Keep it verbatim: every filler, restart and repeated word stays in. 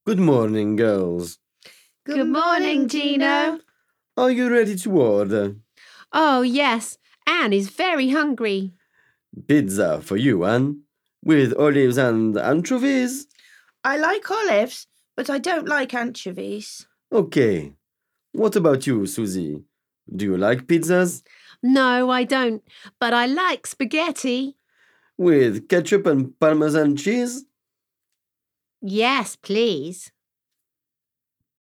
Good morning, girls. Good, Good morning, Gino. Are you ready to order? Oh, yes. Anne is very hungry. Pizza for you, Anne, with olives and anchovies. I like olives, but I don't like anchovies. Okay. What about you, Susie? Do you like pizzas? No, I don't, but I like spaghetti. With ketchup and Parmesan cheese? Yes, please.